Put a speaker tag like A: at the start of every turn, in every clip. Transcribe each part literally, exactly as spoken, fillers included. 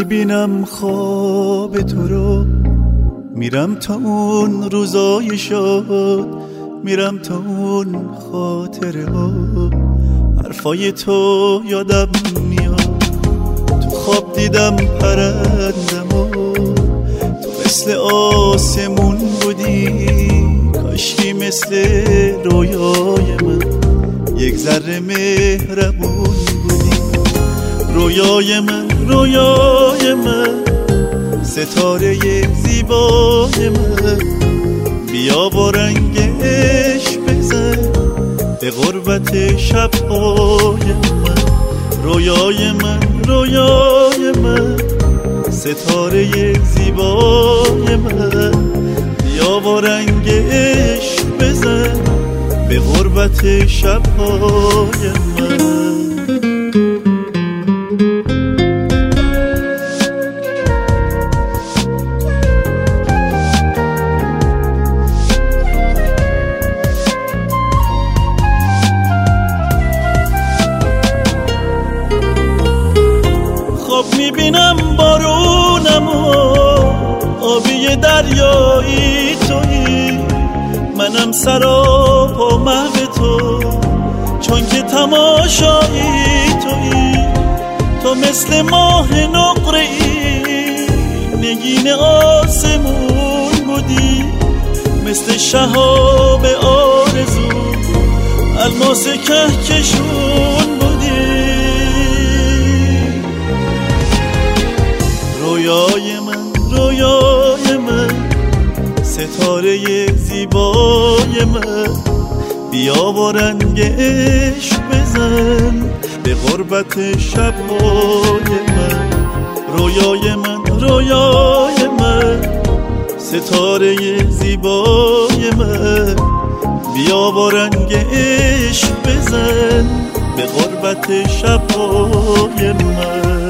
A: میبینم خواب تو رو، میرم تا اون روزای شاد، میرم تا اون خاطره ها، حرفای تو یادم میاد. تو خواب دیدم پرندم و تو مثل آسمون بودی، کاشکی مثل رویای من یک ذره مهربون بودی. رویای من، رویای من، ستاره زیبای من، بیا با رنگ عشق بزن به غربت شب‌های من. رویای من، رویای من، ستاره زیبای من، بیا با رنگ عشق بزن به غربت شب‌های من. خواب میبینم بارونم و آبی دریایی تویی، منم سراب و محو تو، چون که تماشایی تویی. تو مثل ماه نقره‌ای نگین آسمون بودی، مثل شهاب آرزو الماس کهکشون بودی. رویای من، رویای من، ستاره زیبای من، بیا با رنگ عشق بزن به غربت شب‌های من. رویای من، رویای من، ستاره زیبای من، بیا با رنگ عشق بزن به غربت شب‌های من.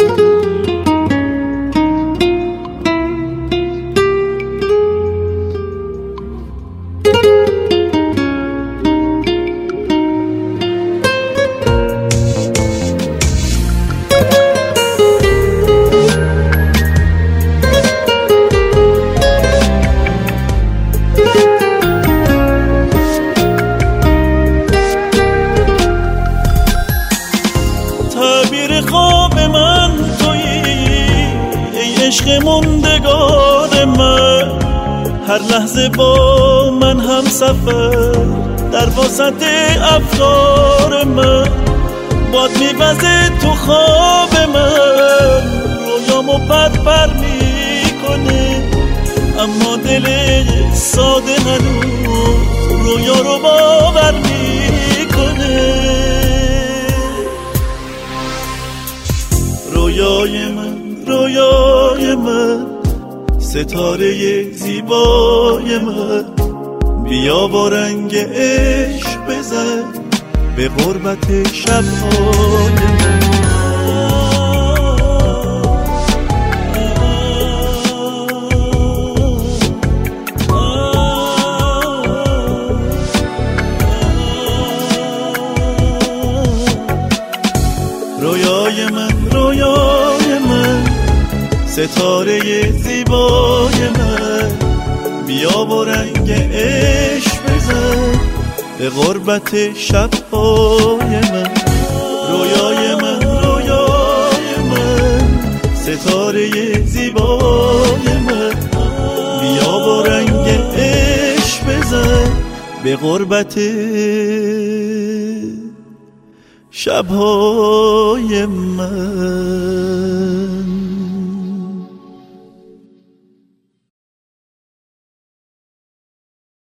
A: تعبیر خواب من تویی ای عشق موندگار من، هر لحظه با من هم سفر در وسط افکار من. باد میوزه تو خواب من، رویامو پر پر میکنه، اما دل ساده هنوز رویا رو باور میکنه. رویای من، رویای من، ستاره زیبای من، بیا با رنگ عشق بزن به غربت شب‌های من. رویای من، رویای من، ستاره زیبای من، بیا با رنگ عشق بزن به غربت شب‌های من. رویای من، رویای من، ستاره زیبای من، بیا با رنگ عشق بزن به غربت شب‌های من.